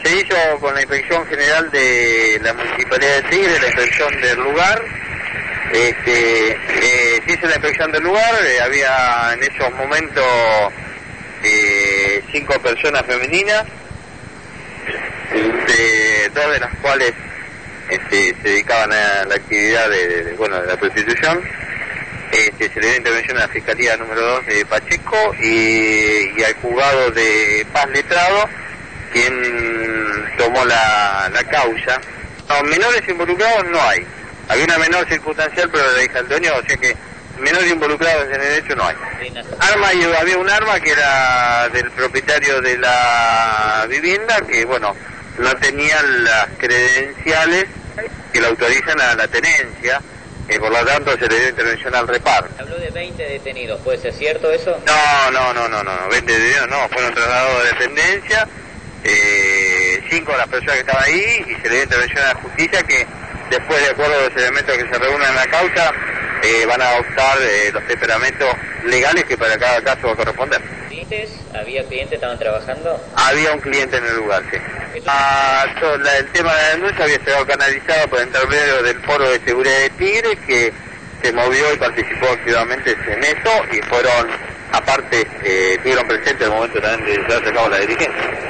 Se hizo con la Inspección General de la Municipalidad de Tigre, la inspección del lugar. Se hizo la inspección del lugar, había en esos momentos 5 personas femeninas, dos de las cuales se dedicaban a la actividad de la prostitución. Se le dio intervención a la Fiscalía número 2 de Pacheco y al juzgado de Paz Letrado, quien tomó la causa. No, menores involucrados no hay. Había una menor circunstancial, pero la hija del dueño, o sea que menores involucrados en el hecho no hay. Había un arma que era del propietario de la vivienda, que no tenían las credenciales que le autorizan a la tenencia, por lo tanto se le dio intervención al reparto. Habló de 20 detenidos, ¿puede ser cierto eso? No, 20 detenidos no, fueron trasladados de dependencia, 5 de las personas que estaban ahí, y se le dio intervención a la justicia, que después, de acuerdo a los elementos que se reúnen en la causa, van a adoptar los temperamentos legales que para cada caso va a corresponder. ¿Clientes? ¿Había clientes? ¿Estaban trabajando? Había un cliente en el lugar, sí. El tema de la denuncia había sido canalizado por el intermedio del Foro de Seguridad de Tigre, que se movió y participó activamente en eso, y fueron, aparte, estuvieron presentes en el momento también de llevarse a cabo la diligencia.